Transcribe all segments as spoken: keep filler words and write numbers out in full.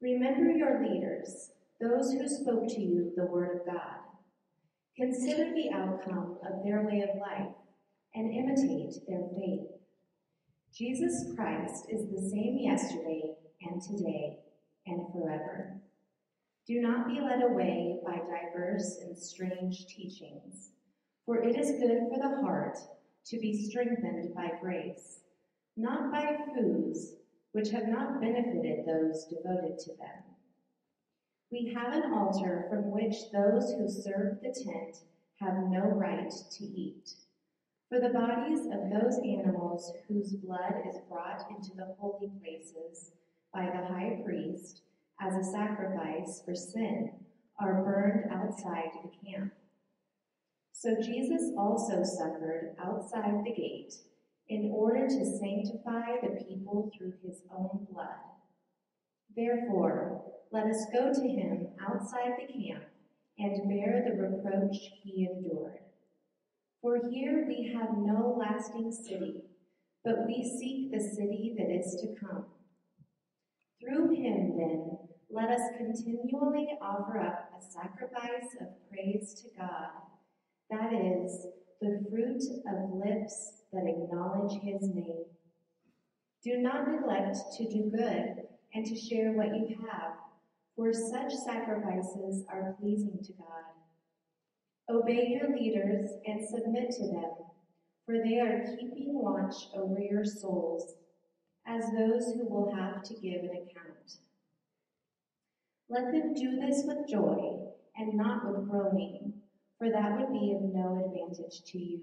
Remember your leaders, those who spoke to you the word of God. Consider the outcome of their way of life and imitate their faith. Jesus Christ is the same yesterday and today and forever. Do not be led away by diverse and strange teachings, for it is good for the heart to be strengthened by grace, not by foods which have not benefited those devoted to them. We have an altar from which those who serve the tent have no right to eat. For the bodies of those animals whose blood is brought into the holy places by the high priest as a sacrifice for sin are burned outside the camp. So Jesus also suffered outside the gate in order to sanctify the people through his own blood. Therefore, let us go to him outside the camp and bear the reproach he endured. For here we have no lasting city, but we seek the city that is to come. Through him, then, let us continually offer up a sacrifice of praise to God, that is, the fruit of lips that acknowledge his name. Do not neglect to do good and to share what you have, for such sacrifices are pleasing to God. Obey your leaders and submit to them, for they are keeping watch over your souls, as those who will have to give an account. Let them do this with joy and not with groaning, for that would be of no advantage to you.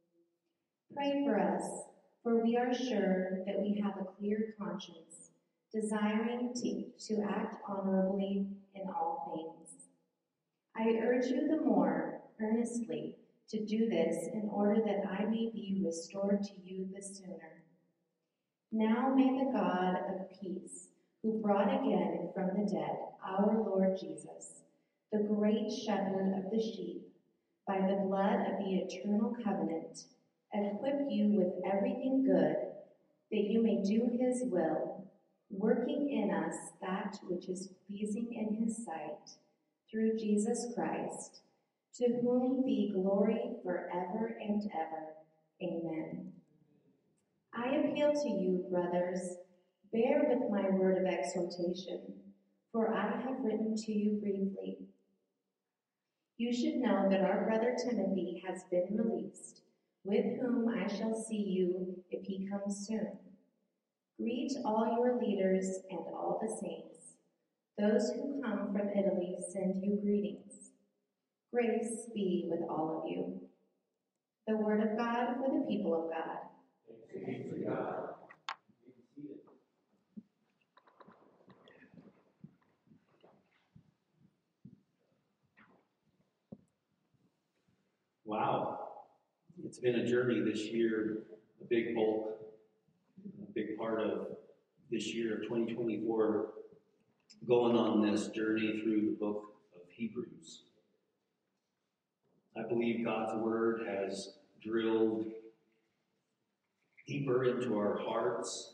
Pray for us, for we are sure that we have a clear conscience, desiring to, to act honorably in all things. I urge you the more earnestly to do this in order that I may be restored to you the sooner. Now may the God of peace, who brought again from the dead our Lord Jesus, the great shepherd of the sheep, by the blood of the eternal covenant, equip you with everything good, that you may do his will, working in us that which is pleasing in his sight, through Jesus Christ, to whom be glory forever and ever. Amen. I appeal to you, brothers, bear with my word of exhortation, for I have written to you briefly. You should know that our brother Timothy has been released, with whom I shall see you if he comes soon. Greet all your leaders and all the saints. Those who come from Italy send you greetings. Grace be with all of you. The word of God for the people of God. Thanks be to God. Wow, it's been a journey this year, a big bulk, a big part of this year of twenty twenty-four, going on this journey through the book of Hebrews. I believe God's word has drilled deeper into our hearts,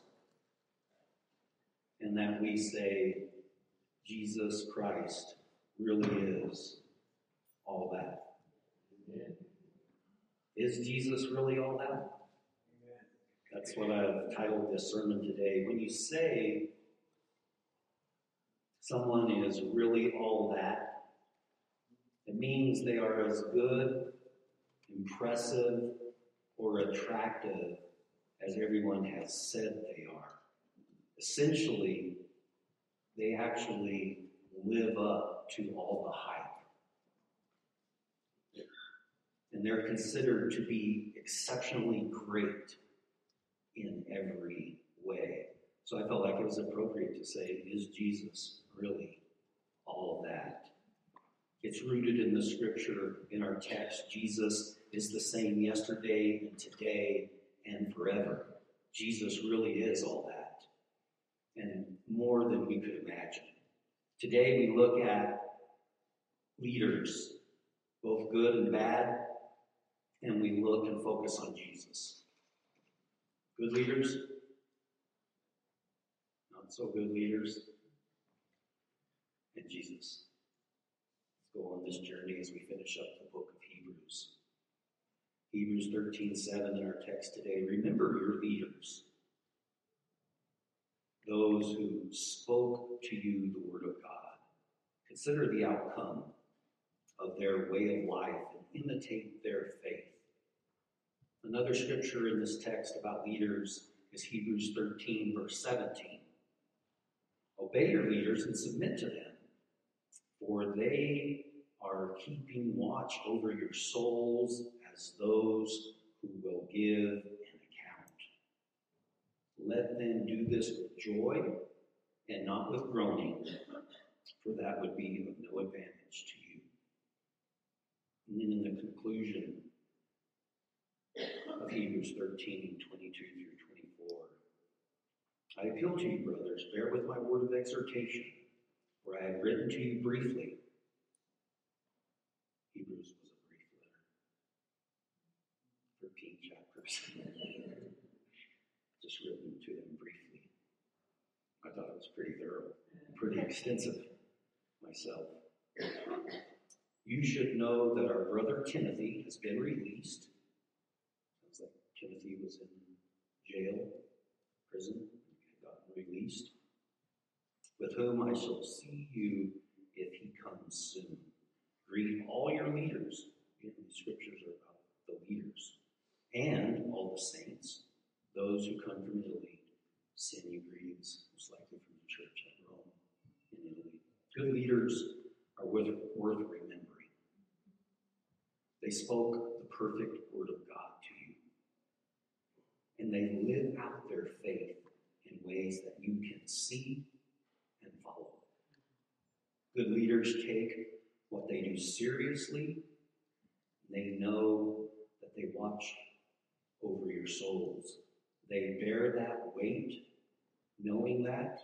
and that we say, Jesus Christ really is all that. Amen. Is Jesus really all that? Amen. That's what I've titled this sermon today. When you say someone is really all that, it means they are as good, impressive, or attractive as everyone has said they are. Essentially, they actually live up to all the hype. And they're considered to be exceptionally great in every way. So I felt like it was appropriate to say, is Jesus really all of that? It's rooted in the scripture, in our text. Jesus is the same yesterday and today and forever. Jesus really is all that, and more than we could imagine. Today we look at leaders, both good and bad, and we look and focus on Jesus. Good leaders, not so good leaders. on this journey as we finish up the book of Hebrews. Hebrews thirteen seven in our text today. Remember your leaders, those who spoke to you the word of God. Consider the outcome of their way of life and imitate their faith. Another scripture in this text about leaders is Hebrews thirteen, verse seventeen. Obey your leaders and submit to them, for they are keeping watch over your souls as those who will give an account. Let them do this with joy and not with groaning, for that would be of no advantage to you. And then in the conclusion of Hebrews thirteen, twenty-two through twenty-four, I appeal to you, brothers, bear with my word of exhortation, for I have written to you briefly. Hebrews was a brief letter. thirteen chapters. Just written to them briefly. I thought it was pretty thorough, pretty extensive myself. You should know that our brother Timothy has been released. Sounds like Timothy was in jail, prison, had gotten released, with whom I shall see you if he comes soon. Greet all your leaders. Again, the scriptures are about the leaders. And all the saints, those who come from Italy, send you greetings, most likely from the church at Rome in Italy. Good leaders are worth, worth remembering. They spoke the perfect word of God to you. And they live out their faith in ways that you can see and follow. Good leaders take what they do seriously. They know that they watch over your souls. They bear that weight, knowing that,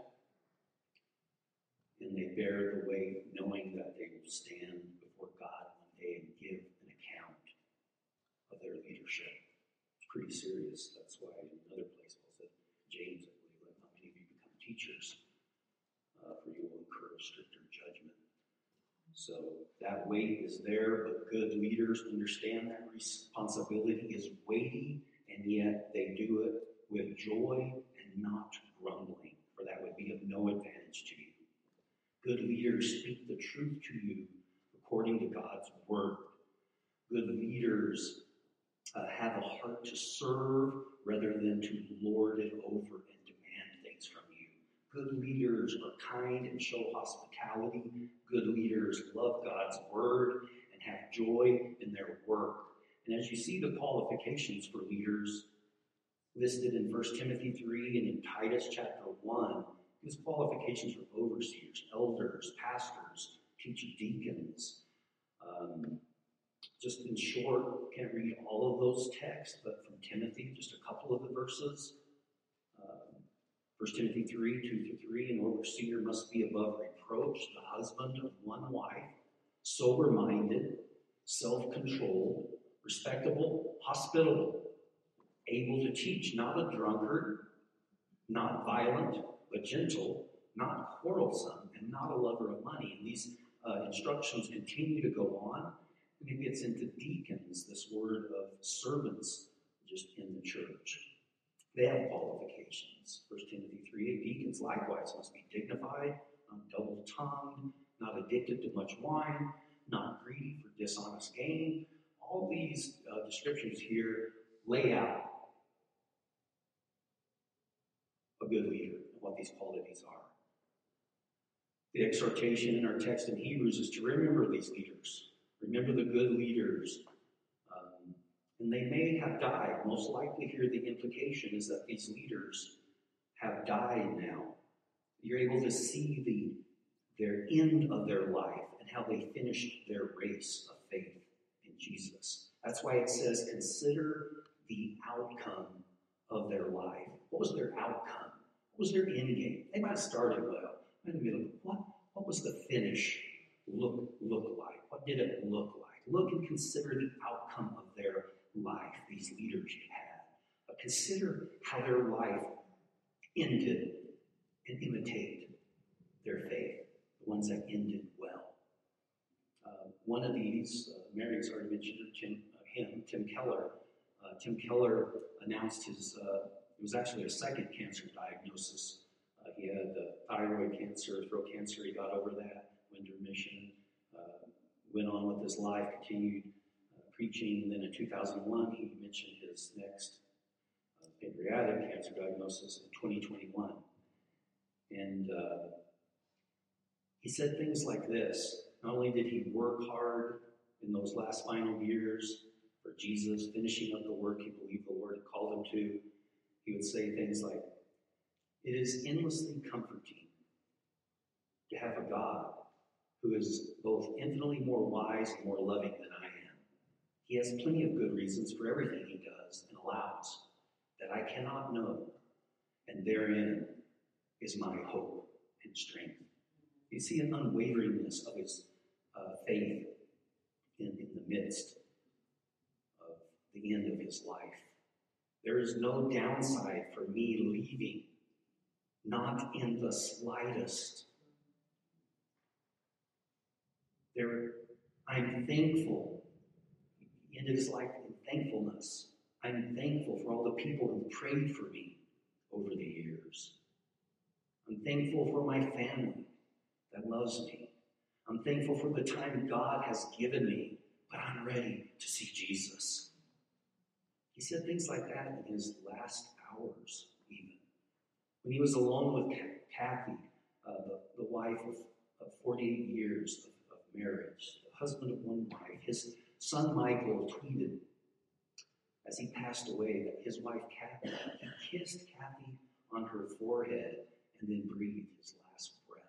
and they bear the weight knowing that they will stand before God one day and give an account of their leadership. It's pretty serious. That's why in another place Paul said, James, I believe, let not many of you become teachers, uh, for you will incur a stricter judgment. So that weight is there, but good leaders understand that responsibility is weighty, and yet they do it with joy and not grumbling, for that would be of no advantage to you. Good leaders speak the truth to you according to God's word. Good leaders uh, have a heart to serve rather than to lord it over and demand things from you. Good leaders are kind and show hospitality. Good leaders love God's word and have joy in their work. And as you see the qualifications for leaders listed in First Timothy three and in Titus chapter one, his qualifications for overseers, elders, pastors, teacher deacons. Um, just in short, can't read all of those texts, but from Timothy, just a couple of the verses. Um, First Timothy three, two through three, an overseer must be above reproach, the husband of one wife, sober-minded, self-controlled, respectable, hospitable, able to teach, not a drunkard, not violent, but gentle, not quarrelsome, and not a lover of money. And these uh, instructions continue to go on. And it gets into deacons, this word of servants just in the church. They have qualifications. First Timothy three eight, deacons likewise must be dignified, not double-tongued, not addicted to much wine, not greedy for dishonest gain. All these uh, descriptions here lay out a good leader and what these qualities are. The exhortation in our text in Hebrews is to remember these leaders. Remember the good leaders. Um, and they may have died. Most likely here the implication is that these leaders have died now. You're able to see the their end of their life and how they finished their race of faith in Jesus. That's why it says, consider the outcome of their life. What was their outcome? What was their end game? They might have started well. In the middle, what, what was the finish look, look like? What did it look like? Look and consider the outcome of their life, these leaders you had. But consider how their life ended and imitate their faith, the ones that ended well. Um, one of these, uh, Mary's already mentioned Tim, uh, him, Tim Keller. Uh, Tim Keller announced his, uh, it was actually a second cancer diagnosis. Uh, he had uh, thyroid cancer, throat cancer. He got over that, went to remission, uh, went on with his life, continued uh, preaching. And then in two thousand one, he mentioned his next uh, pancreatic cancer diagnosis in twenty twenty-one. And uh, he said things like this. Not only did he work hard in those last final years for Jesus, finishing up the work he believed the Lord had called him to, he would say things like, "It is endlessly comforting to have a God who is both infinitely more wise and more loving than I am. He has plenty of good reasons for everything he does and allows that I cannot know, and therein is my hope and strength." You see an unwaveringness of his uh, faith in, in the midst of the end of his life. There is no downside for me leaving, not in the slightest. There, I'm thankful. He ended his life in thankfulness. I'm thankful for all the people who prayed for me over the years. I'm thankful for my family that loves me. I'm thankful for the time God has given me, but I'm ready to see Jesus. He said things like that in his last hours, even. When he was alone with Kathy, uh, the, the wife of, of forty-eight years of, of marriage, the husband of one wife, his son Michael tweeted as he passed away that his wife Kathy, he kissed Kathy on her forehead and then breathed his last breath.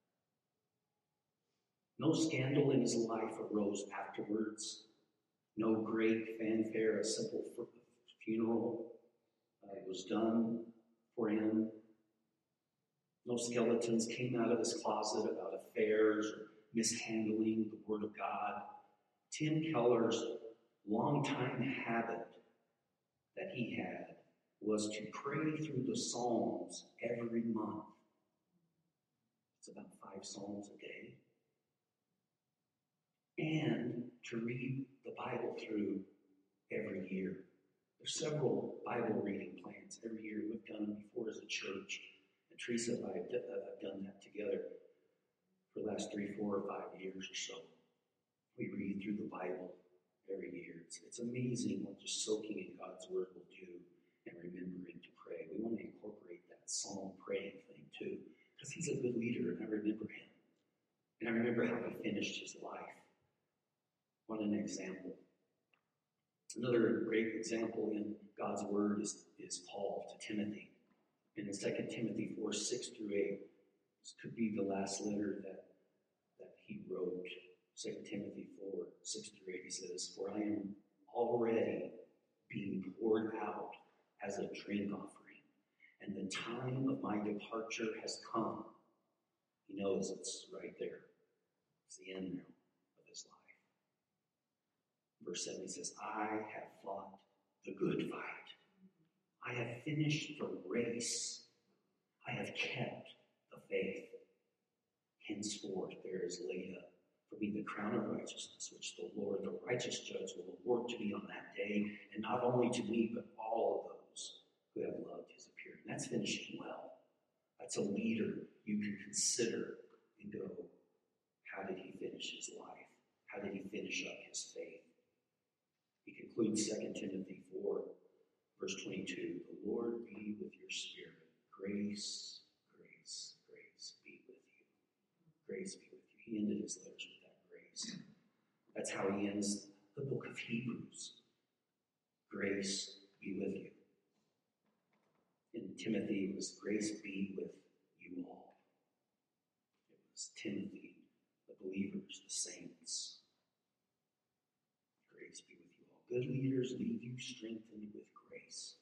No scandal in his life arose afterwards. No great fanfare, a simple funeral uh, was done for him. No skeletons came out of his closet about affairs or mishandling the Word of God. Tim Keller's longtime habit that he had was to pray through the Psalms every month. It's about five Psalms a day. And to read the Bible through every year. There's several Bible reading plans every year. We've done them before as a church. And Teresa and I have done that together for the last three, four, or five years or so. We read through the Bible every year. It's, it's amazing what just soaking in God's Word will do and remembering to pray. We want to incorporate that psalm praying thing too, because he's a good leader, and I remember him. And I remember how he finished his life. What an example. Another great example in God's Word is, is Paul to Timothy. And in Second Timothy four, six through eight, this could be the last letter that, that he wrote. Second Timothy four, six through eight, he says, "For I am already being poured out as a drink offering, and the time of my departure has come." He knows it's right there. It's the end now of his life. Verse seven, he says, "I have fought the good fight. I have finished the race. I have kept the faith. Henceforth there is laid up for me the crown of righteousness, which the Lord, the righteous judge, will award to me on that day, and not only to me, but all of those who have loved his appearing." That's finishing well. That's a leader you can consider and go, how did he finish his life? How did he finish up his faith? He concludes Second Timothy four, verse twenty-two, "The Lord be with your spirit. Grace, grace, grace be with you." Grace be with you. He ended his letters with that grace. That's how he ends the book of Hebrews. Grace be with you. In Timothy, it was grace be with you all. It was Timothy, the believers, the saints. Grace be with you all. Good leaders leave you strengthened with grace.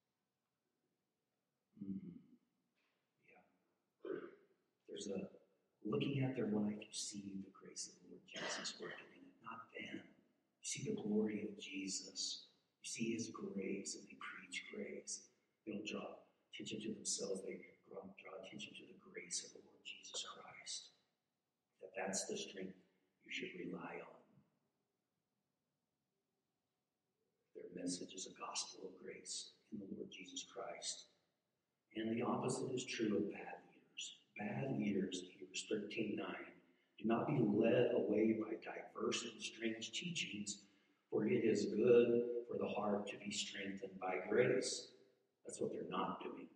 Mm-hmm. Yeah. There's a, looking at their life, you see the grace of the Lord Jesus working in it, not them. You see the glory of Jesus. You see his grace, and they preach grace. They don't draw attention to themselves. They draw, draw attention to the grace of the Lord Jesus Christ. That that's the strength you should rely on. the gospel of grace in the Lord Jesus Christ. And the opposite is true of bad leaders. Bad leaders, Hebrews thirteen nine, do not be led away by diverse and strange teachings, for it is good for the heart to be strengthened by grace. That's what they're not doing.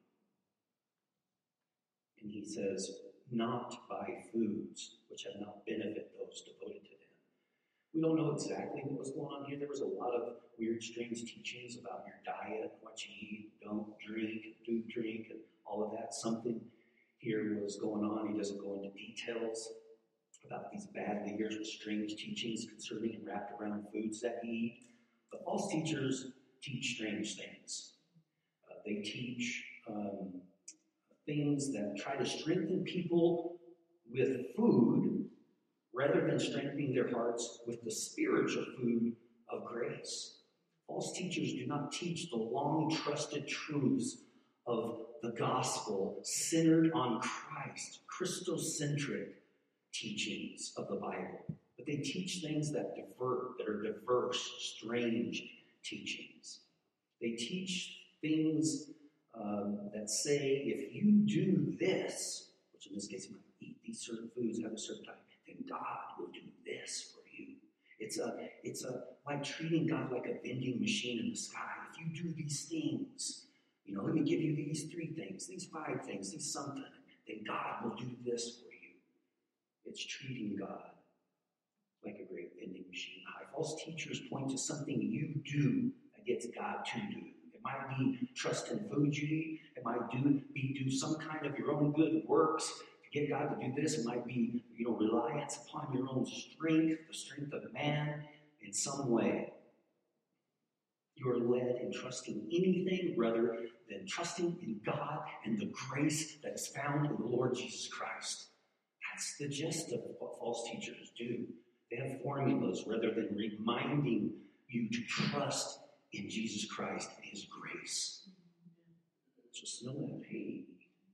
And he says, not by foods which have not benefited those devoted to them. We don't know exactly what was going on here. There was a lot of weird, strange teachings about your diet, what you eat, don't drink, do drink, and all of that. Something here was going on. He doesn't go into details about these bad leaders with strange teachings concerning and wrapped around foods that we eat. But false teachers teach strange things. Uh, they teach um, things that try to strengthen people with food rather than strengthening their hearts with the spiritual food of grace. False teachers do not teach the long-trusted truths of the gospel centered on Christ, Christocentric teachings of the Bible. But they teach things that divert, that are diverse, strange teachings. They teach things um, that say, if you do this, which in this case you might eat these certain foods, have a certain type, then God will do this for you. It's a, it's a like treating God like a vending machine in the sky. If you do these things, you know, let me give you these three things, these five things, these something, then God will do this for you. It's treating God like a great vending machine. High false teachers point to something you do that gets God to do. It might be trust in food you eat. It might do, be do some kind of your own good works to get God to do this. It might be, you know, reliance upon your own strength, the strength of man in some way. You are led in trusting anything rather than trusting in God and the grace that is found in the Lord Jesus Christ. That's the gist of what false teachers do. They have formulas rather than reminding you to trust in Jesus Christ and his grace. Just know that. Hey,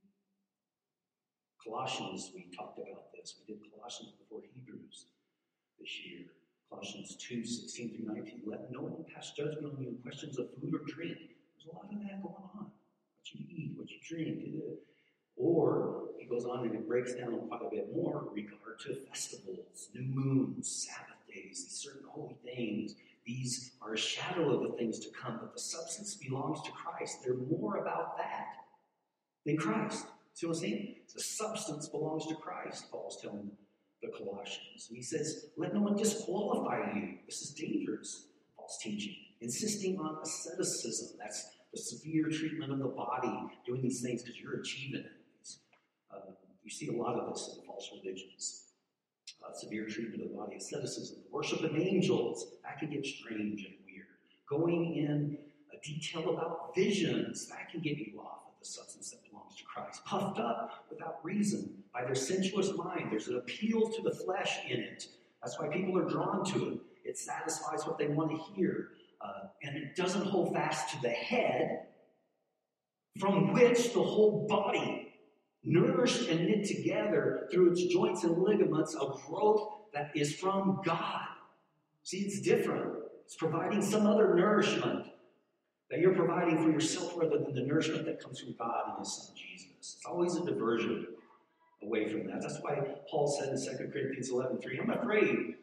Colossians, we talked about this. We did Colossians before Hebrews this year. Colossians two, sixteen through nineteen. Let no one pass judgment on you in questions of food or drink. There's a lot of that going on. What you eat, what you drink. Or, he goes on and it breaks down quite a bit more in regard to festivals, new moons, Sabbath days, these certain holy things. These are a shadow of the things to come, but the substance belongs to Christ. They're more about that than Christ. See what I'm saying? The substance belongs to Christ, Paul's telling the Colossians. And he says, let no one disqualify you. This is dangerous, false teaching. Insisting on asceticism. That's the severe treatment of the body, doing these things because you're achieving it. Uh, you see a lot of this in false religions. Uh, severe treatment of the body, asceticism, worship of angels, that can get strange and weird. Going in a detail about visions, that can get you off of the substance that belongs to Christ. Puffed up without reason by their sensuous mind. There's an appeal to the flesh in it. That's why people are drawn to it. It satisfies what they want to hear. Uh, and it doesn't hold fast to the head, from which the whole body, nourished and knit together through its joints and ligaments, a growth that is from God. See, it's different. It's providing some other nourishment that you're providing for yourself rather than the nourishment that comes from God and his son Jesus. It's always a diversion away from that. That's why Paul said in Second Corinthians eleven three, I'm afraid.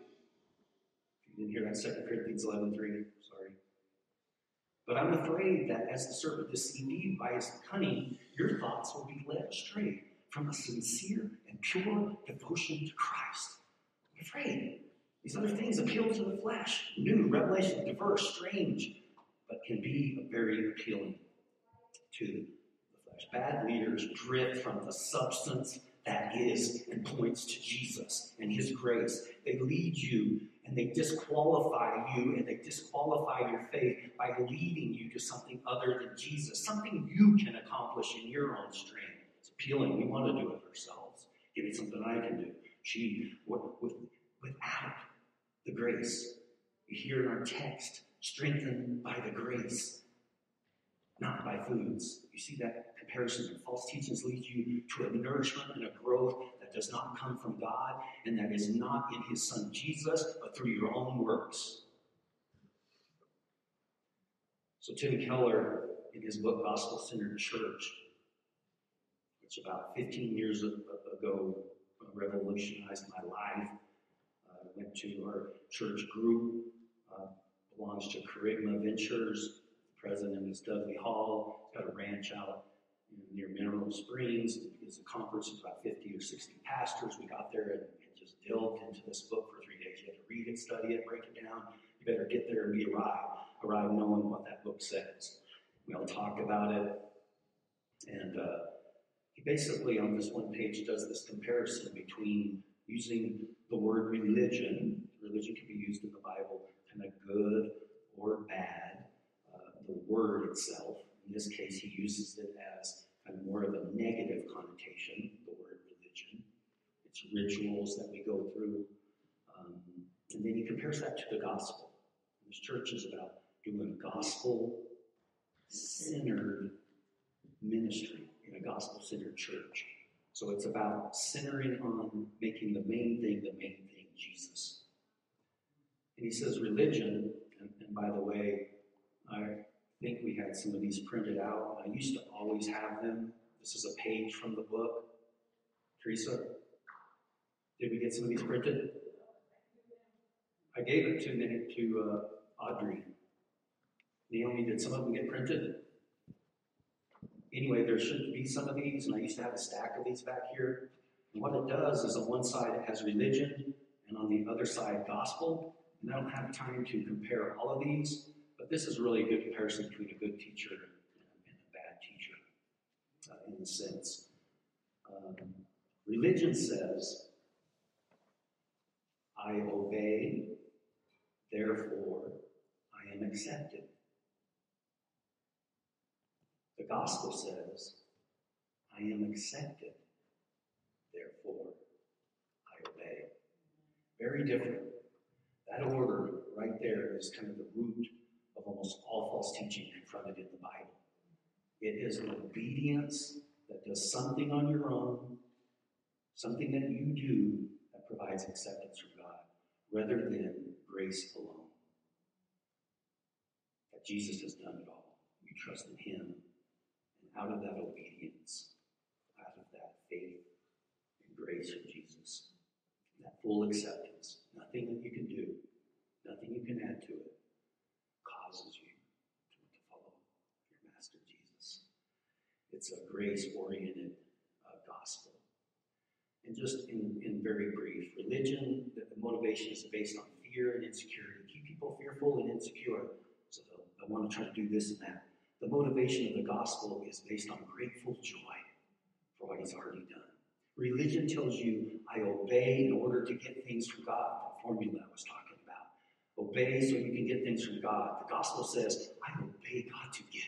If you didn't hear that, Second Corinthians eleven three, sorry. But I'm afraid that as the serpent deceived Eve by his cunning, your thoughts will be led astray from a sincere and pure devotion to Christ. I'm afraid. These other things appeal to the flesh. New, revelation, diverse, strange, but can be very appealing to the flesh. Bad leaders drift from the substance that is and points to Jesus and his grace. They lead you and they disqualify you and they disqualify your faith by leading you to something other than Jesus, something you can accomplish in your own strength. It's appealing. We want to do it ourselves. Give me something I can do. Gee, with, with, without the grace, we hear in our text, strengthened by the grace, not by foods. You see that comparison? False teachings lead you to a nourishment and a growth that does not come from God and that is not in his son Jesus, but through your own works. So Tim Keller, in his book, Gospel-Centered Church, which about fifteen years ago revolutionized my life. I uh, went to our church group, uh, belongs to Kerygma Ventures. The president is Dudley Hall. He's got a ranch out near Mineral Springs. It's a conference of about fifty or sixty pastors. We got there and, and just delved into this book for three days. You had to read it, study it, break it down. You better get there and be arrived, arrived knowing what that book says. We all talked about it. And uh, he basically, on this one page, does this comparison between using the word religion. Religion can be used in the Bible kind of good or bad. Uh, the word itself, in this case, he uses it as kind of more of a negative connotation, the word religion. It's rituals that we go through. Um, and then he compares that to the gospel. This church is about doing gospel-centered ministry in a gospel-centered church. So it's about centering on making the main thing the main thing, Jesus. And he says religion, and, and by the way, I think we had some of these printed out. I used to always have them. This is a page from the book. Teresa, did we get some of these printed? I gave it to, to uh, Audrey. Naomi, did some of them get printed? Anyway, there should be some of these, and I used to have a stack of these back here. And what it does is on one side it has religion, and on the other side gospel. And I don't have time to compare all of these, but this is really a good comparison between a good teacher and a bad teacher, uh, in a sense. Um, religion says, I obey, therefore I am accepted. The gospel says, I am accepted, therefore I obey. Very different. That order right there is kind of the root of almost all false teaching confronted in the Bible. It is an obedience that does something on your own, something that you do that provides acceptance from God, rather than grace alone. That Jesus has done it all. We trust in him. Out of that obedience, out of that faith and grace of Jesus, that full acceptance, nothing that you can do, nothing you can add to it, causes you to, to follow your Master Jesus. It's a grace-oriented uh, gospel. And just in, in very brief, religion, the, the motivation is based on fear and insecurity. Keep people fearful and insecure, so they'll, they'll want to try to do this and that. The motivation of the gospel is based on grateful joy for what he's already done. Religion tells you, I obey in order to get things from God, the formula I was talking about. Obey so you can get things from God. The gospel says, I obey God to get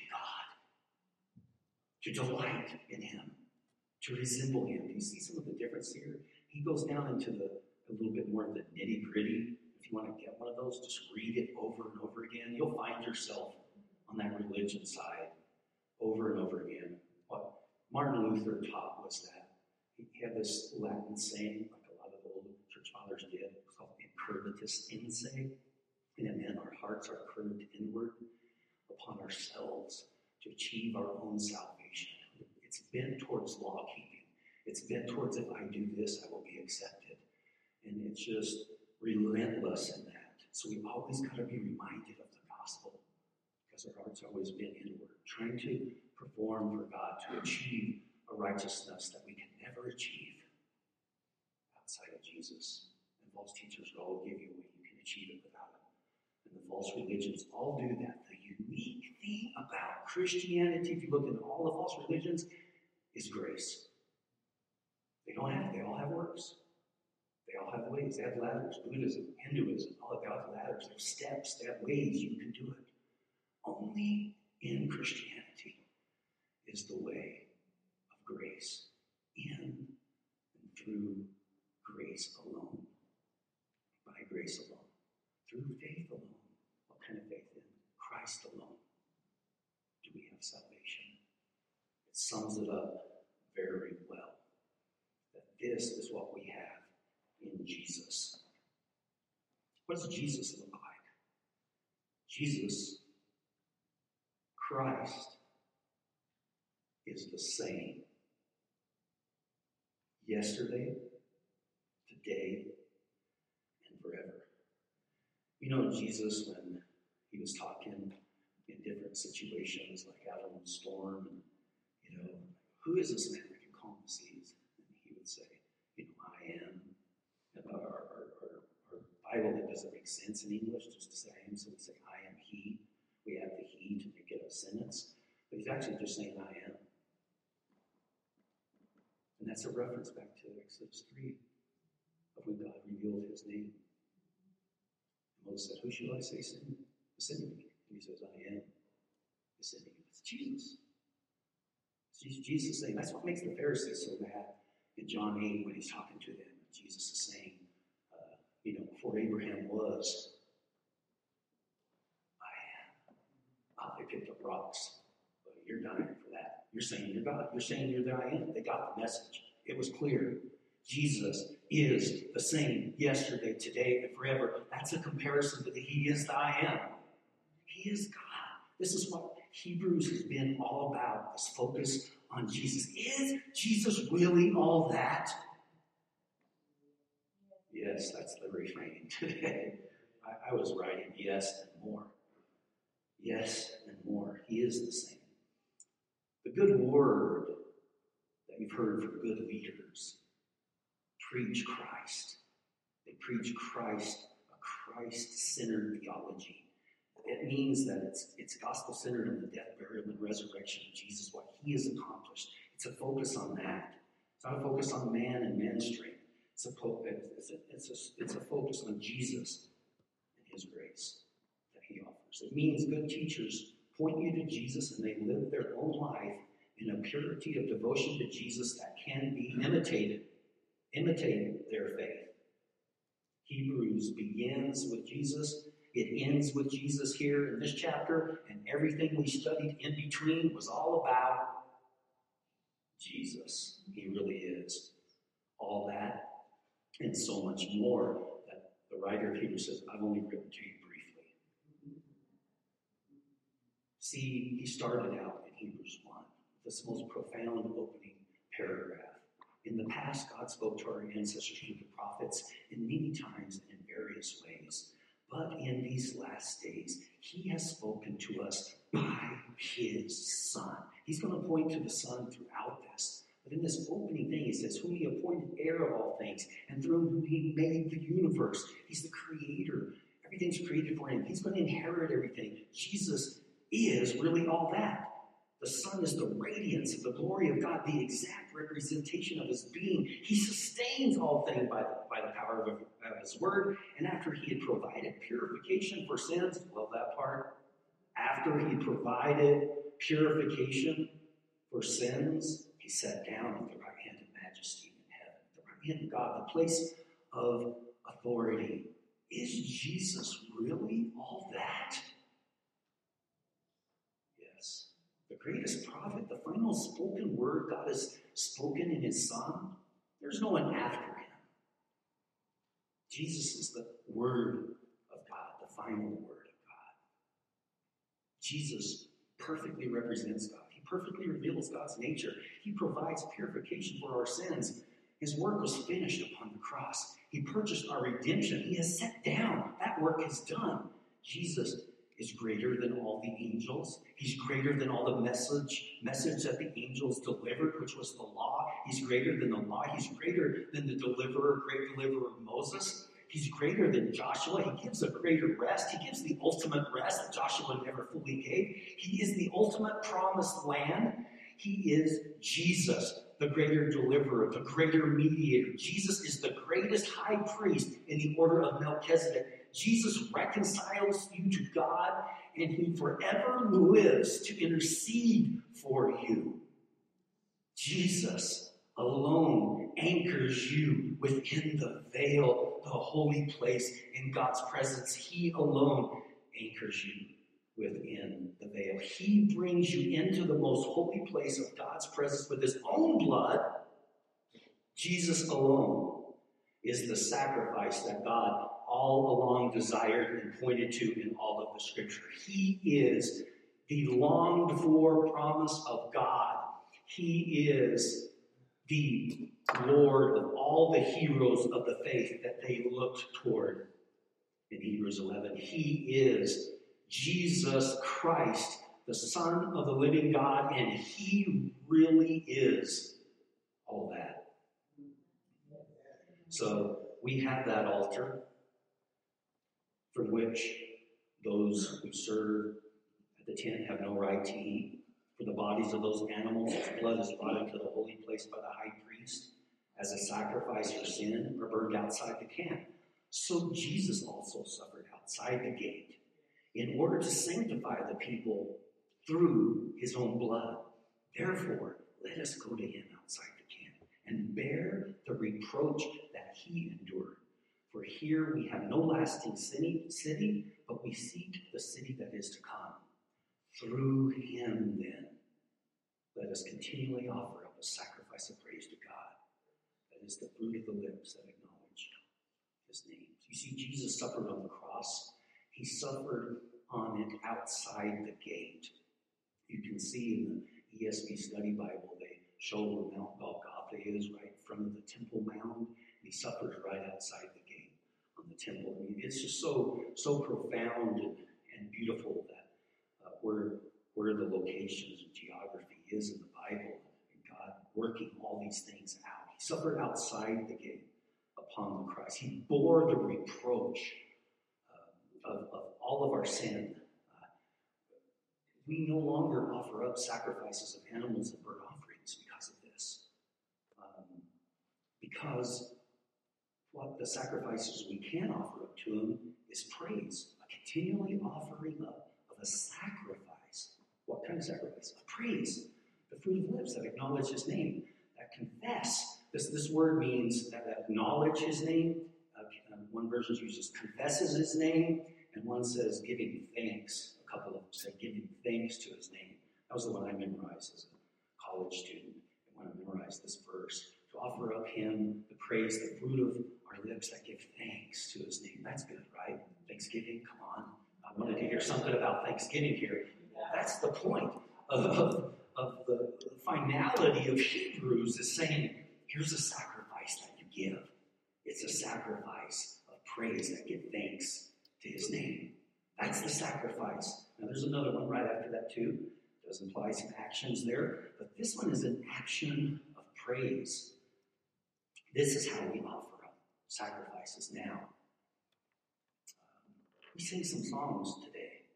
God, to delight in him, to resemble him. Do you see some of the difference here? He goes down into the a little bit more of the nitty-gritty. If you want to get one of those, just read it over and over again. You'll find yourself on that religion side over and over again. What Martin Luther taught was that he had this Latin saying, like a lot of the old church fathers did. It was called incurvatus inse, and it meant our hearts are curved inward upon ourselves to achieve our own salvation. It's bent towards law keeping. It's bent towards, if I do this, I will be accepted. And it's just relentless in that. So we've always got to be reminded of the gospel, because our heart's always been inward, trying to perform for God, to achieve a righteousness that we can never achieve outside of Jesus. And false teachers will all give you a way you can achieve it without it. And the false religions all do that. The unique thing about Christianity, if you look into all the false religions, is grace. They don't have, they all have works. They all have ways. They have ladders. Buddhism, Hinduism, all of them have ladders. They have steps. They have ways you can do it. Only in Christianity is the way of grace, in and through grace alone, by grace alone, through faith alone. What kind of faith? In Christ alone do we have salvation. It sums it up very well, that this is what we have in Jesus. What does Jesus look like? Jesus Christ is the same yesterday, today, and forever. You know, Jesus, when he was talking in different situations, like out on the storm, and, you know, who is this man that can calm the seas? And he would say, you know, I am. And our, our, our, our Bible, it doesn't make sense in English just to say I am, so we say I am he. We add the he to make it a sentence. But he's actually just saying I am. And that's a reference back to Exodus three, of when God revealed his name. And Moses said, who shall I say send me? Send me? And he says, I am the sending. It's Jesus. It's Jesus saying, that's what makes the Pharisees so mad in John eight when he's talking to them. Jesus is saying, uh, you know, before Abraham was, I am. Oh, they picked up rocks. But you're dying for that. You're saying you're God. You're saying you're the I am. They got the message. It was clear. Jesus is the same yesterday, today, and forever. That's a comparison to the He is the I am. He is God. This is what Hebrews has been all about, this focus on Jesus. Is Jesus really all that? Yes, that's the refrain today. I, I was writing yes and more. Yes and more. He is the same. The good word that you've heard from good leaders preach Christ. They preach Christ, a Christ-centered theology. It means that it's, it's gospel-centered in the death, burial, and resurrection of Jesus, what he has accomplished. It's a focus on that. It's not a focus on man and man's strength. It's a, it's a, it's a, it's a focus on Jesus and his grace that he offers. It means good teachers point you to Jesus and they live their own life in a purity of devotion to Jesus that can be imitated. Imitate their faith. Hebrews begins with Jesus. It ends with Jesus here in this chapter, and everything we studied in between was all about Jesus. He really is all that and so much more that the writer of Hebrews says, I've only written to you briefly. See, he started out in Hebrews one, this most profound opening paragraph. In the past, God spoke to our ancestors through the prophets in many times and in various ways. But in these last days, he has spoken to us by his Son. He's going to point to the Son throughout this. But in this opening thing, he says, whom he appointed heir of all things, and through whom he made the universe. He's the creator. Everything's created for him. He's going to inherit everything. Jesus is really all that. The Son is the radiance of the glory of God, the exact representation of his being. He sustains all things by the, by the power of, of his word. And after he had provided purification for sins, love that part. After he provided purification for sins, he sat down at the right hand of majesty in heaven. The right hand of God, the place of authority. Is Jesus really all that? Yes. The greatest prophet, the final spoken word God has spoken in his Son, there's no one after him. Jesus is the Word of God, the final Word of God. Jesus perfectly represents God. He perfectly reveals God's nature. He provides purification for our sins. His work was finished upon the cross. He purchased our redemption. He has sat down. That work is done. Jesus is greater than all the angels. He's greater than all the message, message that the angels delivered, which was the law. He's greater than the law. He's greater than the deliverer, great deliverer Moses. He's greater than Joshua. He gives a greater rest. He gives the ultimate rest that Joshua never fully gave. He is the ultimate promised land. He is Jesus, the greater deliverer, the greater mediator. Jesus is the greatest high priest in the order of Melchizedek. Jesus reconciles you to God, and he forever lives to intercede for you. Jesus alone anchors you within the veil, the holy place in God's presence. He alone anchors you within the veil. He brings you into the most holy place of God's presence with his own blood. Jesus alone is the sacrifice that God all along desired and pointed to in all of the scripture. He is the longed-for promise of God. He is the Lord of all the heroes of the faith that they looked toward in Hebrews eleven. He is Jesus Christ, the Son of the living God, and he really is all that. So we have that altar from which those who serve at the tent have no right to eat. For the bodies of those animals, its blood is brought into the holy place by the high priest as a sacrifice for sin, or burned outside the camp. So Jesus also suffered outside the gate in order to sanctify the people through his own blood. Therefore, let us go to him outside the camp and bear the reproach that he endured. For here we have no lasting city, but we seek the city that is to come. Through him, then, let us continually offer up a sacrifice of praise to God. That is the fruit of the lips that acknowledge his name. You see, Jesus suffered on the cross. He suffered on it outside the gate. You can see in the E S V Study Bible, they show where Mount Golgotha is, right in front of the Temple Mount. He suffers right outside the gate on the temple. I mean, it's just so so profound and, and beautiful that uh, where where the locations and geography is in the Bible, and God working all these things out. He suffered outside the gate upon the cross. He bore the reproach uh, of, of all of our sin. Uh, we no longer offer up sacrifices of animals and burnt offerings because of this. Um, because what the sacrifices we can offer up to him is praise, a continually offering up of a sacrifice. What kind of sacrifice? Of praise. The fruit of lips that acknowledge his name, that confess. This, this word means that, that acknowledge his name. Uh, one version uses confesses his name, and one says giving thanks. A couple of them say giving thanks to his name. That was the one I memorized as a college student. And when I memorized this verse, to offer up him the praise, the fruit of our lips that give thanks to his name. That's good, right? Thanksgiving, come on. I wanted to hear something about Thanksgiving here. That's the point of, of, of the, the finality of Hebrews, is saying, here's a sacrifice that you give. It's a sacrifice of praise that give thanks to his name. That's the sacrifice. Now there's another one right after that too. It does imply some actions there, but this one is an action of praise. This is how we offer up sacrifices now. Um, we sing some songs today.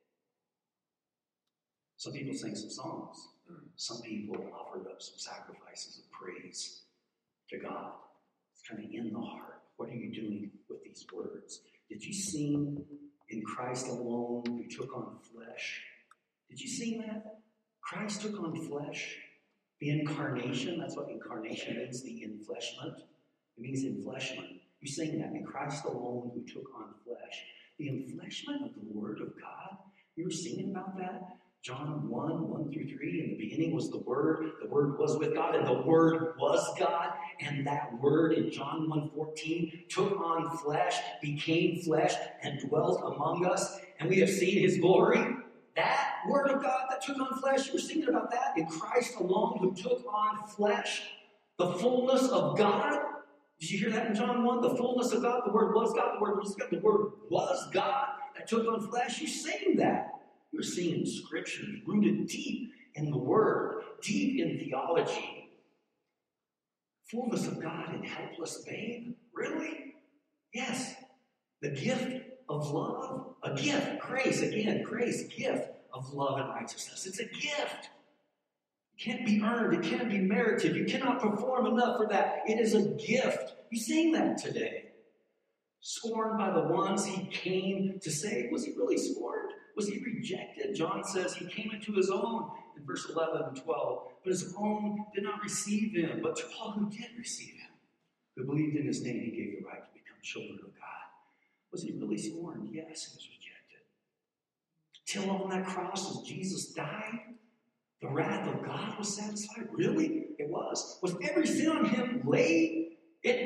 Some people sing some songs. Some people offered up some sacrifices of praise to God. It's kind of in the heart. What are you doing with these words? Did you sing in Christ alone who took on flesh? Did you sing that? Christ took on flesh. The incarnation, that's what incarnation means, the enfleshment. It means enfleshment. You sing that, in Christ alone who took on flesh. The enfleshment of the Word of God. You were singing about that? John one, one through three, in the beginning was the Word. The Word was with God, and the Word was God. And that Word in John one fourteen took on flesh, became flesh, and dwelt among us. And we have seen his glory. That Word of God that took on flesh, you were singing about that? In Christ alone who took on flesh, the fullness of God. Did you hear that in John one? The fullness of God, the Word was God, the Word was God, the Word was God that took on flesh. You sing that. You're seeing scriptures rooted deep in the Word, deep in theology. Fullness of God in helpless babe? Really? Yes. The gift of love. A gift. Grace, again, grace, gift of love and righteousness. It's a gift. It can't be earned. It can't be merited. You cannot perform enough for that. It is a gift. You sing that today. Scorned by the ones he came to save. Was he really scorned? Was he rejected? John says he came into his own in verse eleven and twelve, but his own did not receive him. But to all who did receive him, who believed in his name, he gave the right to become children of God. Was he really scorned? Yes, he was rejected. Till on that cross, as Jesus died, the wrath of God was satisfied. Really? It was. Was every sin on him laid? It do,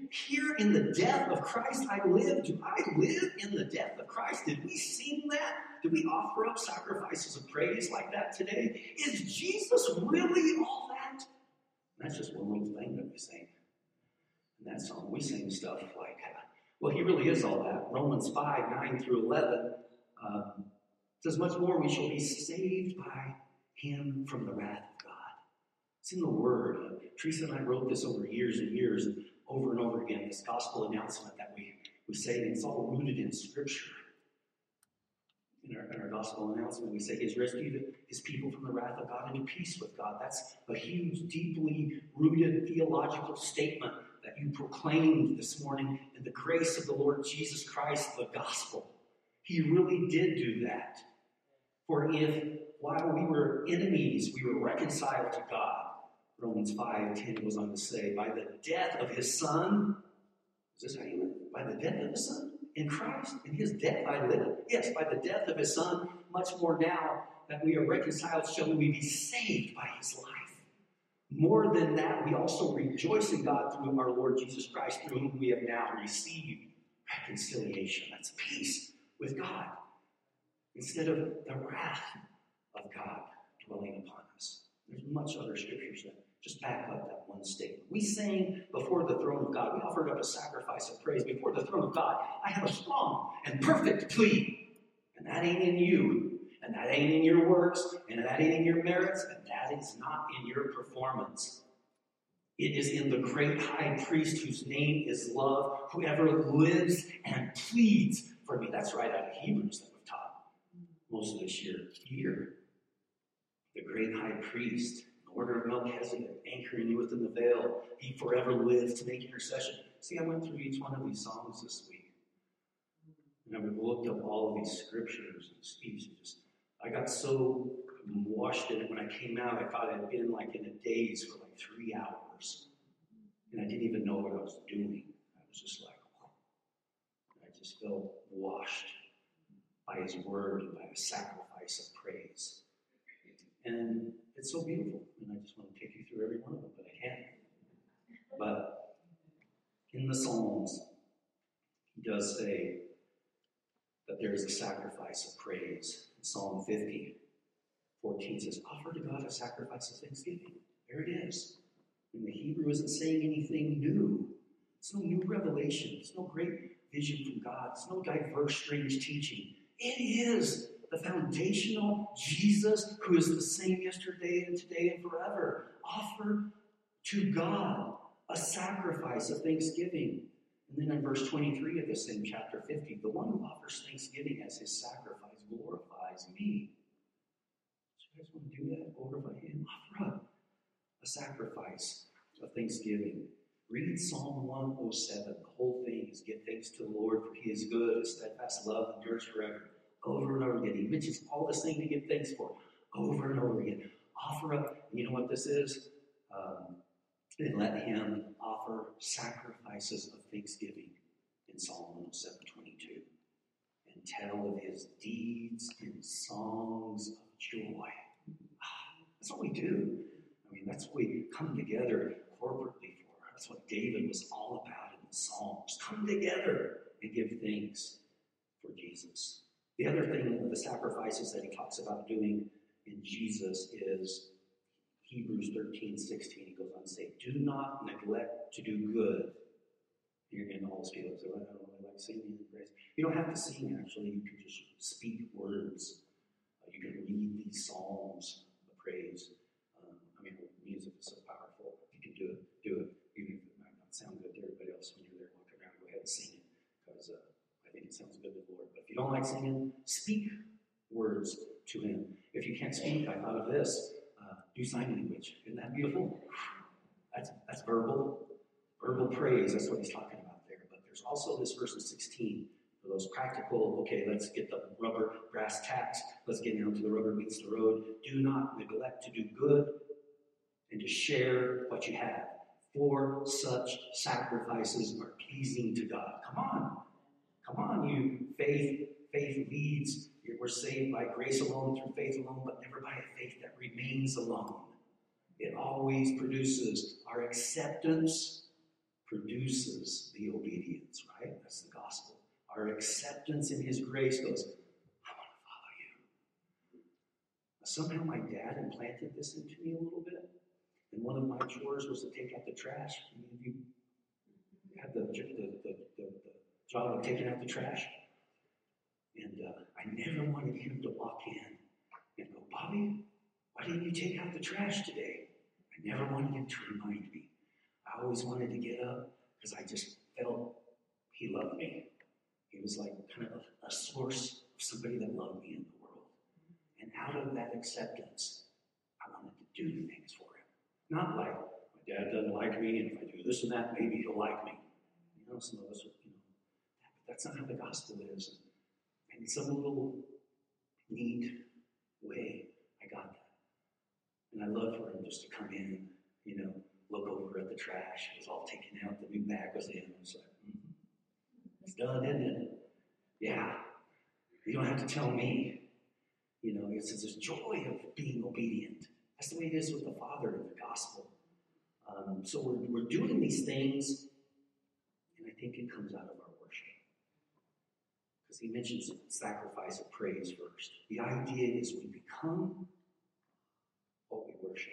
here in the death of Christ I live. Do I live in the death of Christ? Did we sing that? Did we offer up sacrifices of praise like that today? Is Jesus really all that? And that's just one little thing that we sing. In that song, we sing stuff like, uh, well, he really is all that. Romans five, nine through eleven um, says, much more we shall be saved by him from the wrath of God. It's in the Word. Uh, Teresa and I wrote this over years and years, and over and over again, this gospel announcement that we, we say, and it's all rooted in Scripture. In our, in our gospel announcement, we say, he has rescued his people from the wrath of God into peace with God. That's a huge, deeply rooted theological statement that you proclaimed this morning in the grace of the Lord Jesus Christ, the gospel. He really did do that. For if, while we were enemies, we were reconciled to God, Romans five ten goes on to say, by the death of his Son, is this how you live? By the death of his Son? In Christ, in his death I live. Yes, by the death of his Son, much more now that we are reconciled, shall we be saved by his life. More than that, we also rejoice in God through our Lord Jesus Christ, through whom we have now received reconciliation. That's peace with God, instead of the wrath of God dwelling upon us. There's much other scriptures that just back up that one statement. We sang before the throne of God. We offered up a sacrifice of praise before the throne of God. I have a strong and perfect plea. And that ain't in you. And that ain't in your works. And that ain't in your merits. And that is not in your performance. It is in the great high priest whose name is love, whoever lives and pleads for me. That's right out of Hebrews that we've taught most of this year. Here, the great high priest, order of Melchizedek, anchoring you within the veil. He forever lives to make intercession. See, I went through each one of these songs this week. And I looked up all of these scriptures and speeches. Just, I got so washed in it when I came out, I thought I'd been like in a daze for like three hours. And I didn't even know what I was doing. I was just like, oh. I just felt washed by his word and by the sacrifice of praise. And it's so beautiful, and I just want to take you through every one of them, but I can't. But in the Psalms, he does say that there is a sacrifice of praise. In Psalm fifty, fourteen says, offer to God a sacrifice of thanksgiving. There it is. And the Hebrew isn't saying anything new. It's no new revelation. It's no great vision from God. It's no diverse, strange teaching. It is the foundational Jesus who is the same yesterday and today and forever. Offer to God a sacrifice of thanksgiving. And then in verse twenty-three of the same chapter fifty, the one who offers thanksgiving as his sacrifice glorifies me. So you guys want to do that? Glorify him? Offer up a sacrifice of thanksgiving. Read Psalm one oh seven. The whole thing is give thanks to the Lord, for he is good. His steadfast love endures forever. Over and over again. He mentions all this thing to give thanks for. Over and over again. Offer up. You know what this is? Um, and let him offer sacrifices of thanksgiving in Psalm one oh seven twenty-two. And tell of his deeds in songs of joy. That's what we do. I mean, that's what we come together corporately for. That's what David was all about in the Psalms. Come together and give thanks for Jesus. The other thing of the sacrifices that he talks about doing in Jesus is Hebrews thirteen sixteen. He goes on to say, do not neglect to do good. You're getting all those people say, well, I don't really like singing and praise. You don't have to sing, actually. You can just speak words. Uh, you can read these psalms of praise. Um, I mean, music is so powerful. You can do it. Do it. Even if it might not sound good to everybody else when you're there walking around, go ahead and sing it. Because uh, I think it sounds good to the Lord. But if you don't like singing, speak words to him. If you can't speak, I thought of this. Uh, do sign language. Isn't that beautiful? That's, that's verbal. Verbal praise. That's what he's talking about there. But there's also this verse in sixteen. For those practical, okay, let's get the rubber brass tacks. Let's get down to the rubber meets the road. Do not neglect to do good and to share what you have. For such sacrifices are pleasing to God. Come on. Come on, you faith. Faith leads. We're saved by grace alone, through faith alone, but never by a faith that remains alone. It always produces our acceptance produces the obedience, right? That's the gospel. Our acceptance in his grace goes, I want to follow you. Somehow my dad implanted this into me a little bit. And one of my chores was to take out the trash. You had the, the, the, the, the job of taking out the trash. And uh, I never wanted him to walk in and go, Bobby, why didn't you take out the trash today? I never wanted him to remind me. I always wanted to get up because I just felt he loved me. He was like kind of a, a source of somebody that loved me in the world. And out of that acceptance, I wanted to do things for him. Not like, my dad doesn't like me, and if I do this and that, maybe he'll like me. You know, some of us are, you know, but that's not how the gospel is. And in some little neat way, I got that. And I love for him just to come in, you know, look over at the trash. It was all taken out. The new bag was in. I was like, mm-hmm. It's done, isn't it? Yeah. You don't have to tell me. You know, it's this joy of being obedient. That's the way it is with the Father in the gospel. Um, so we're, we're doing these things, and I think it comes out of our worship. Because he mentions sacrifice of praise first. The idea is we become what we worship.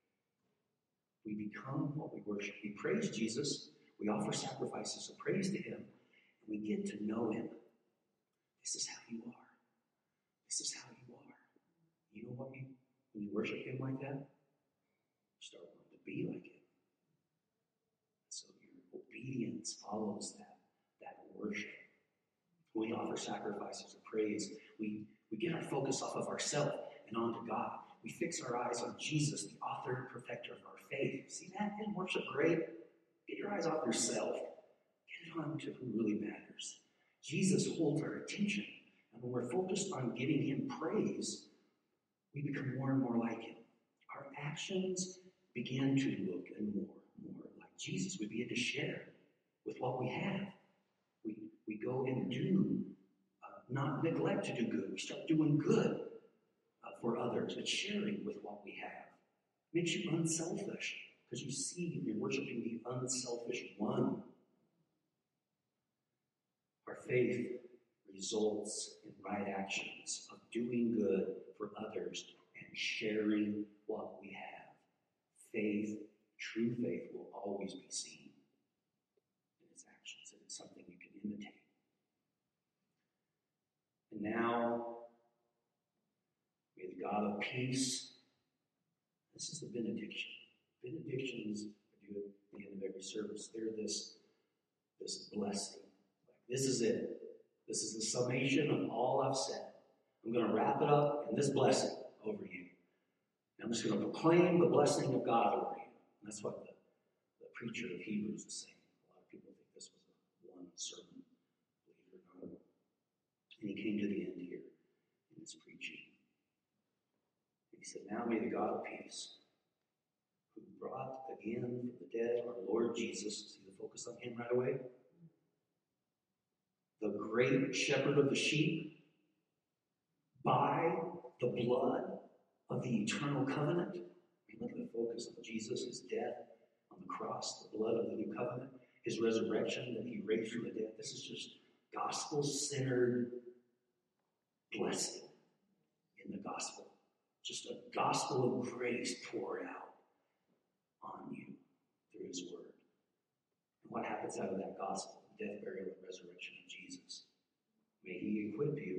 We become what we worship. We praise Jesus. We offer sacrifices of praise to him. And we get to know him. This is how you are. This is how you are. You know what? You, when you worship him like that, you start wanting to be like him. So your obedience follows that, that worship. When we offer sacrifices of praise, we, we get our focus off of ourselves and onto God. We fix our eyes on Jesus, the author and perfecter of our faith. See that? Isn't worship great? Get your eyes off yourself. Get it on to who really matters. Jesus holds our attention. And when we're focused on giving him praise, we become more and more like him. Our actions begin to look and more and more like Jesus. We begin to share with what we have. We, we go and do, uh, not neglect to do good. We start doing good uh, for others, but sharing with what we have. It makes you unselfish because you see you're worshiping the unselfish one. Our faith results in right actions of doing good for others and sharing what we have. Faith, true faith, will always be seen in its actions, and it's something you can imitate. And now, may the God of peace, this is the benediction. Benedictions I do at the end of every service. They're this, this blessing. This is it. This is the summation of all I've said. I'm going to wrap it up in this blessing over you. And I'm just going to proclaim the blessing of God over you. And that's what the, the preacher of Hebrews is saying. A lot of people think this was a one sermon, believe it or not. And he came to the end here in his preaching. And he said, now may the God of peace, who brought again from the dead our Lord Jesus, see the focus on him right away? The great shepherd of the sheep, by the blood of the eternal covenant. Look at the focus of Jesus, his death on the cross, the blood of the new covenant, his resurrection that he raised from the dead. This is just gospel-centered blessing in the gospel. Just a gospel of grace poured out on you through his word. And what happens out of that gospel? Death, burial, and resurrection of Jesus. May he equip you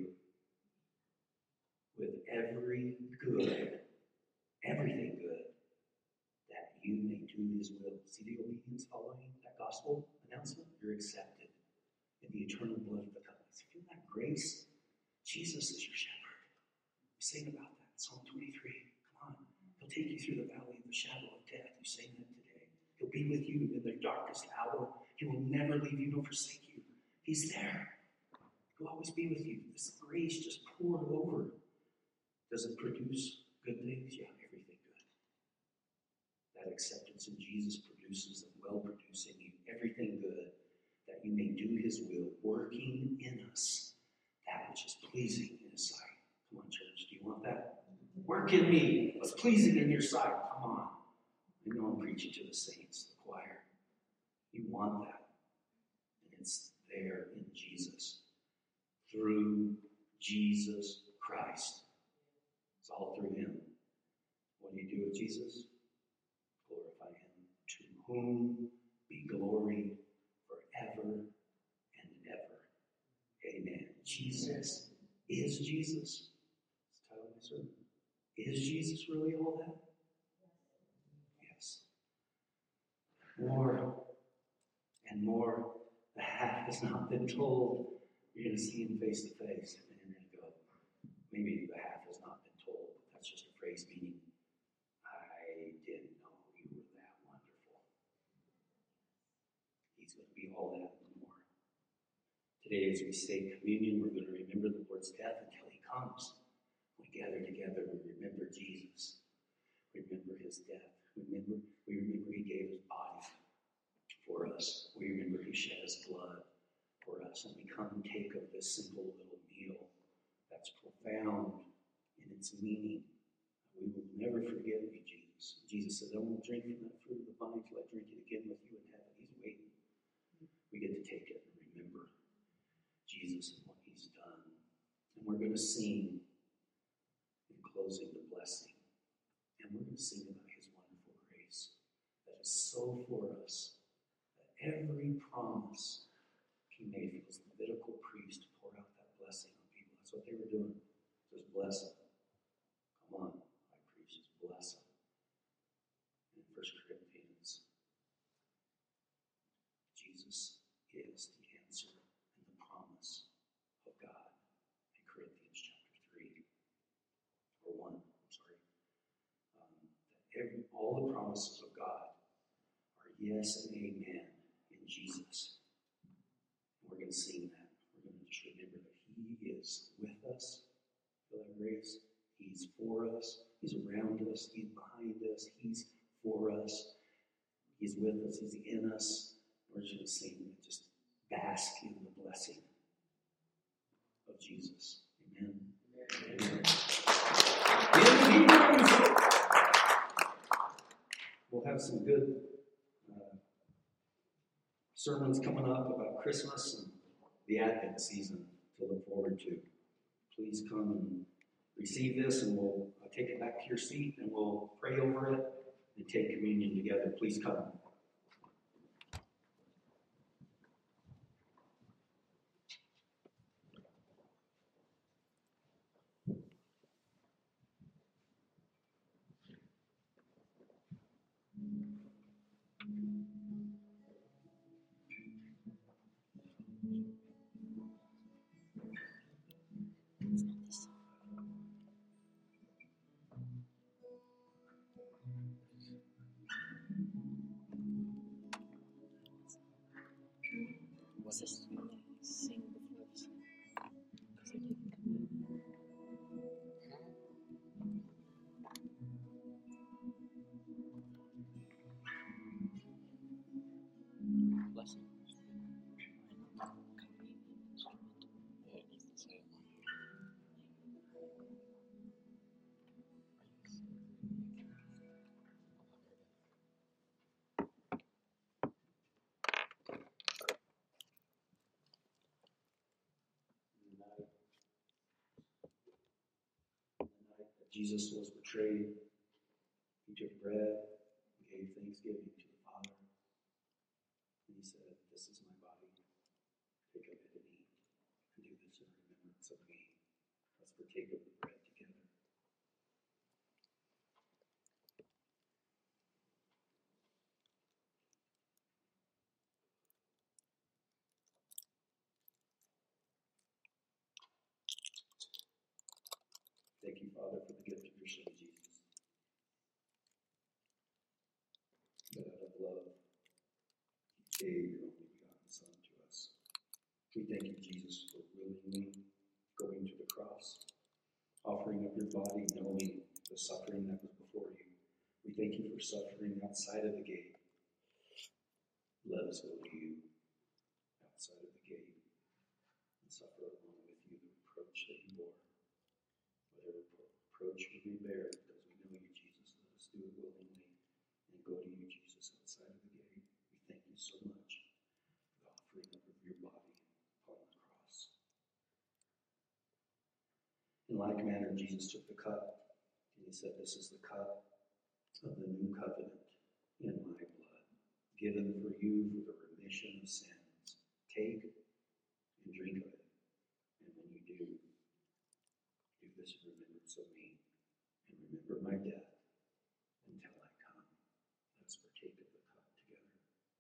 with every good, everything good, that you may do his will. See the obedience following that gospel announcement? You're accepted in the eternal blood of the covenant. Feel that grace? Jesus is your shepherd. We sing about that. Psalm twenty-three. Come on. He'll take you through the valley of the shadow of death. You sang that today. He'll be with you in the darkest hour. He will never leave you nor forsake you. He's there. He'll always be with you. This grace just poured over. Does it produce good things? Yeah, everything good. That acceptance in Jesus produces and will produce in you everything good, that you may do his will, working in us that which is pleasing in his sight. Come on, church. Do you want that? Work in me what's pleasing in your sight. Come on. I know I'm preaching to the saints, the choir. You want that. And it's there in Jesus. Through Jesus Christ. It's all through him. What do you do with Jesus? Glorify him. To whom be glory forever and ever. Amen. Jesus is Jesus. That's the title of my sermon. Is Jesus really all that? Yes. More and more. The half has not been told. You're going to see him face to face. And you're going to go, maybe the half has not been told. But that's just a phrase meaning, I didn't know you were that wonderful. He's going to be all that and more. Today, as we say communion, we're going to remember the Lord's death until he comes. We gather together, we remember Jesus. We remember his death. We remember, we remember he gave his body for us. We remember he shed his blood for us. And we come and take of this simple little meal that's profound in its meaning. We will never forget you, Jesus. Jesus says, I won't drink from that fruit of the vine till I drink it again with you in heaven. He's waiting. We get to take it and remember Jesus and what he's done. And we're going to sing in closing the blessing. And we're going to sing about his wonderful grace that is so for us that every promise he made for his Levitical priest to pour out that blessing on people. That's what they were doing. Just bless them. Come on, my priest, just bless them. In First Corinthians, Jesus is the answer and the promise of God. In Corinthians chapter three, or one, I'm sorry. Um, that every, all the promises of God are yes and amen in Jesus. And we're going to sing that. We're going to just remember that he is with us. Feel that grace? He's for us. He's around us. He's behind us. He's for us. He's with us. He's in us. We're just going to sing and just bask in the blessing of Jesus. Amen. Amen. Amen. We'll have some good uh, sermons coming up about Christmas and the Advent season to look forward to. Please come and receive this, and we'll uh, take it back to your seat, and we'll pray over it and take communion together. Please come. What's this one they sing before this? Because they're taking communion. Blessing. Communion instrument. Yeah, it needs to say it. Jesus was betrayed. He took bread, gave thanksgiving to the Father, and he said, "This is my body. Take of it and eat, and do this in remembrance of me." Let's partake of the bread together. Thank you, Father, for the gift of your Son, Jesus. That out of love, you gave your only begotten Son to us. We thank you, Jesus, for willingly going to the cross, offering up your body, knowing the suffering that was before you. We thank you for suffering outside of the gate. Let us go to you outside of the gate and suffer along with you the reproach that you bore. Whatever reproach we may bear, because we know you, Jesus, let us do it willingly and go to you, Jesus, outside of the gate. We thank you so much. In like manner, Jesus took the cup, and he said, "This is the cup of the new covenant in my blood, given for you for the remission of sins. Take and drink of it. And when you do, do this in remembrance of me, and remember my death until I come." Let us partake of the cup together.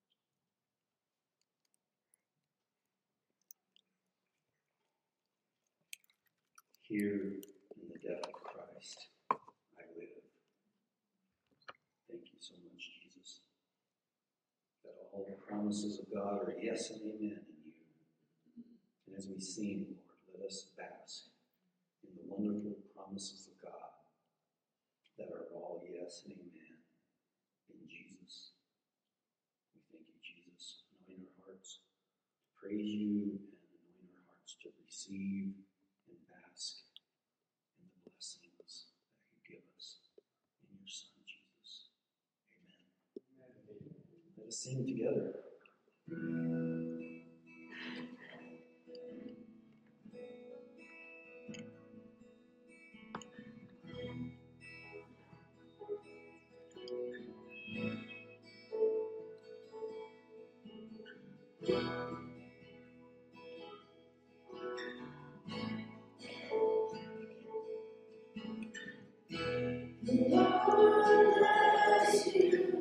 Here in the death of Christ, I live. Thank you so much, Jesus, that all the promises of God are yes and amen in you. And as we sing, Lord, let us bask in the wonderful promises of God that are all yes and amen in Jesus. We thank you, Jesus. Anoint our hearts to praise you and anoint our hearts to receive and bask in the blessings that you give us in your Son, Jesus. Amen. Let us sing together. Lord bless you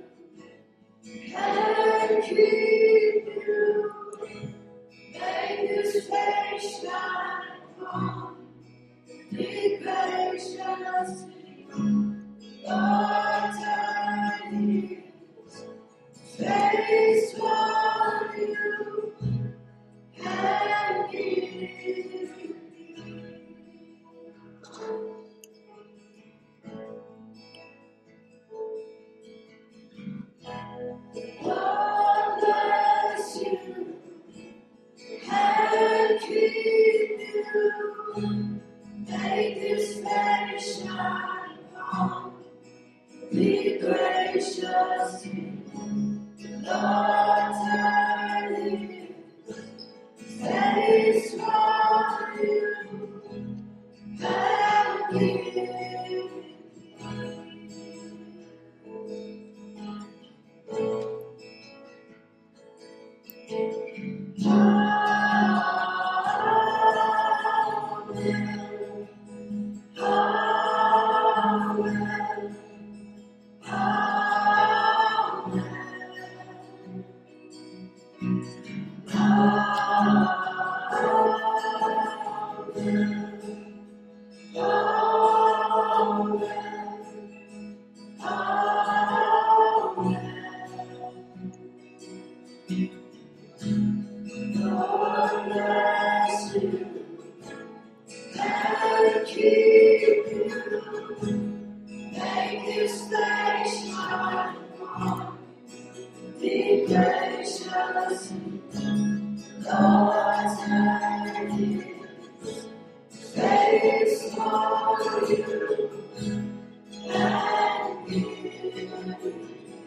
and keep you. Make His face shine upon you. Be gracious to you. Lord turn His face toward you and give you peace. Lord bless you and keep you. Make His face shine upon you. Be gracious to you. Lord turn His face toward you and give you peace. Lord bless you and keep you. Make His face shine upon you. Be gracious. Lord turn His face toward you and give you peace.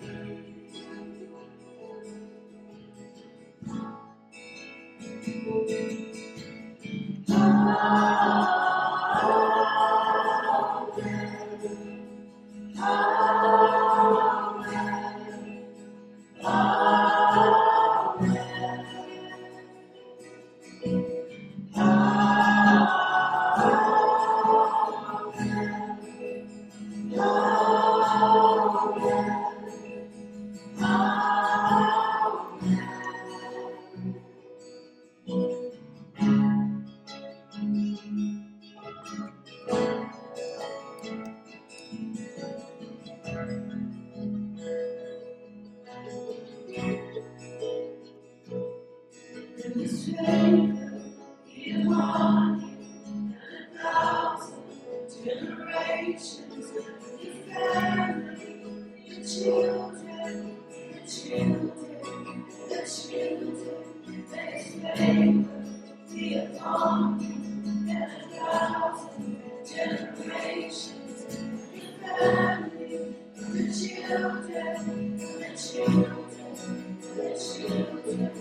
His favor be upon you and a thousand generations. Your family, your children, your children, your children. May His favor be upon you and a thousand generations. Your family, your children, your children, your children.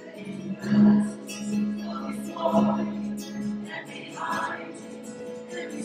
Before you and behind you and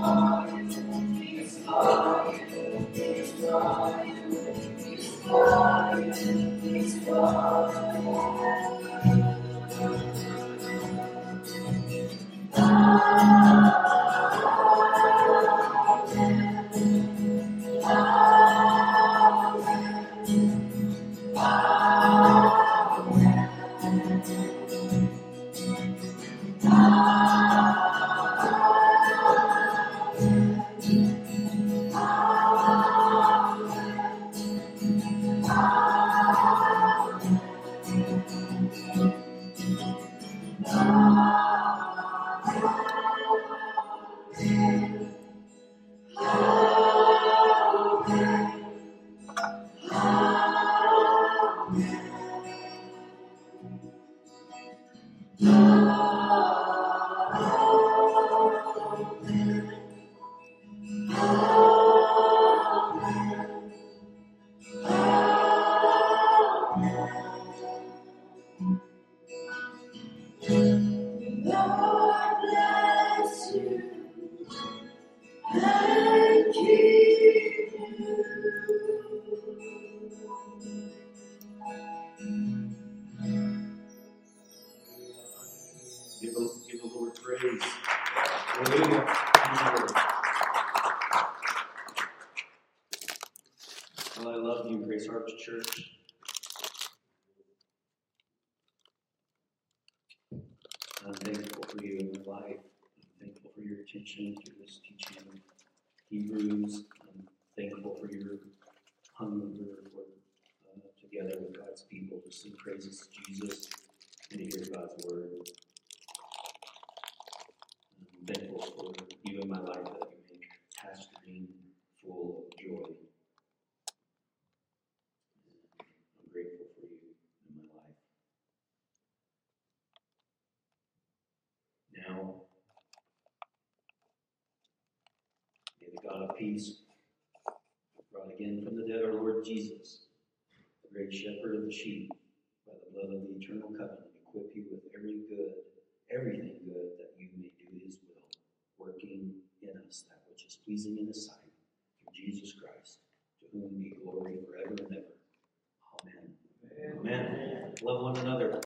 Lord bless you and keep you. Give the, give the Lord praise. Hallelujah. Thank you, Lord. Well, I love you, Grace Harvest Church. I'm thankful for you in my life. I'm thankful for your attention to this teaching of Hebrews. I'm thankful for your hunger for uh, together with God's people to sing praises to Jesus and to hear God's word. I'm thankful for you in my life that you make pastoring full of joy. I'm grateful for you in my life. Now, may the God of peace, brought again from the dead our Lord Jesus, the great shepherd of the sheep, by the blood of the eternal covenant, equip you with every good, everything good that you may do his will, working in us that which is pleasing in his sight, through Jesus Christ, to whom be glory forever and ever. Amen. Amen. Amen. Love one another.